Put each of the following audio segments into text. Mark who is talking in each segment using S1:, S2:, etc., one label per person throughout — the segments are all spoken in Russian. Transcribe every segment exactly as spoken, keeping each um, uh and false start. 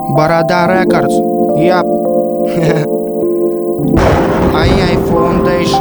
S1: Борода Рекордс, яп. Ай-яй Фаундейшн.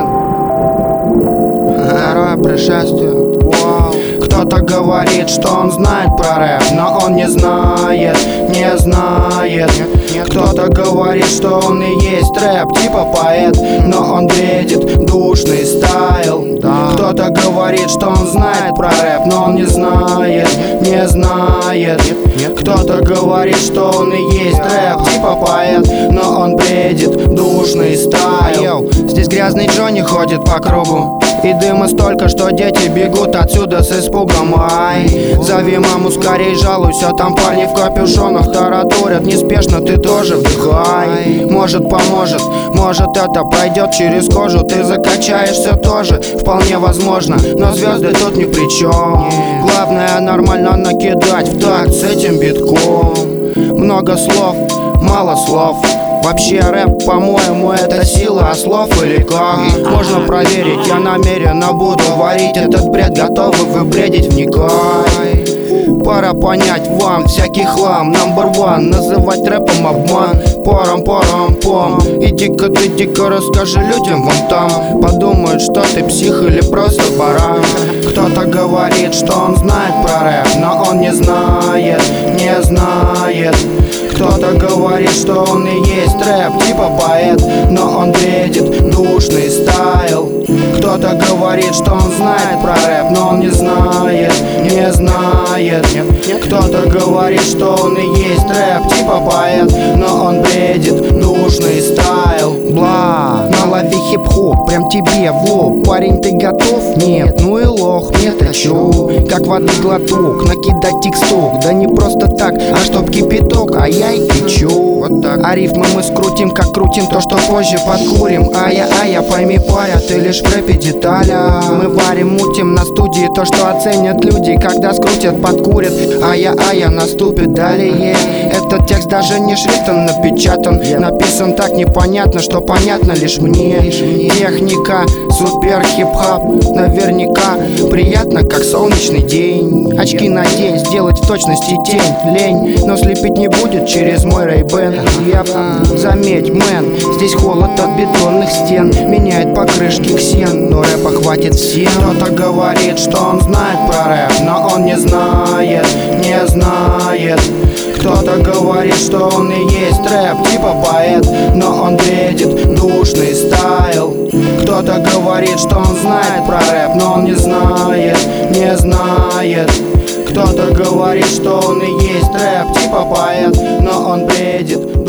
S1: Второе пришествие. Вау. Кто-то говорит, что он знает про рэп, но он не знает, не знает. Кто-то говорит, что он и есть рэп, типа поэт, но он бредит, душный стайл. Кто-то говорит, что он знает про рэп, но он не знает, не знает. Кто-то говорит, что он и есть рэп, типа поэт, но он бредит, душный стайл. Здесь грязный Джонни ходит по кругу, и дыма столько, что дети бегут отсюда с испугом. Ай, зови маму скорей, жалуйся, там парни в капюшонах тараторят. Неспешно ты тоже вдыхай, может поможет, может это пройдет через кожу. Ты закачаешься тоже, вполне возможно, но звезды тут ни при чем. Главное нормально накидать в такт с этим битком. Много слов, мало слов. Вообще рэп, по-моему, это сила слов или как? Можно проверить, я намеренно буду варить этот бред. Готовы вы бредить, вникай. Пора понять вам всякий хлам. Number one, называть рэпом обман. Пором-пором-пом. Иди-ка ты дико расскажи людям вон там. Подумают, что ты псих или просто баран. Кто-то говорит, что он знает про рэп, но он не знает, не знает. Кто-то говорит, что он и есть рэп, типа поэт, но он бредит, душный стайл. Кто-то говорит, что он знает про рэп, но он не знает, не знает. Кто-то говорит, что он и есть рэп, типа поэт, но он бредит, душный стайл. Бла, налови хип-хоп, прям тебе в лоб. Парень, ты готов? Нет, ну и лох, мне-то чё? Как воды глоток, накидать тексток. Да не просто так, а чтоб кипяток, а я и ты чё? Вот так. А рифмы мы скрутим, как крутим то, что позже подкурим. Ая-ая, пойми, паря, ты лишь в рэпе деталя. Мы варим, мутим на студии то, что оценят люди, когда скрутят, подкурят. Ая-ая, наступит далее. Этот текст даже не шрифтом напечатан, написан так непонятно, что понятно лишь мне. Техника, супер хип-хоп, наверняка приятно, как солнечный день. Очки надень, сделать в точности тень. Лень, но слепить не будет через мой Ray-Ban. Яп, заметь, мэн, здесь холод от бетонных стен меняет покрышки ксен, но рэпа хватит всем. Кто-то говорит, что он знает про рэп, но он не знает, не знает. Кто-то говорит, что он и есть рэп, типа поэт, но он бредит, душный стайл. Кто-то говорит, что он знает про рэп, но он не знает, не знает. Кто-то говорит, что он и есть рэп, типа поэт, но он бредит.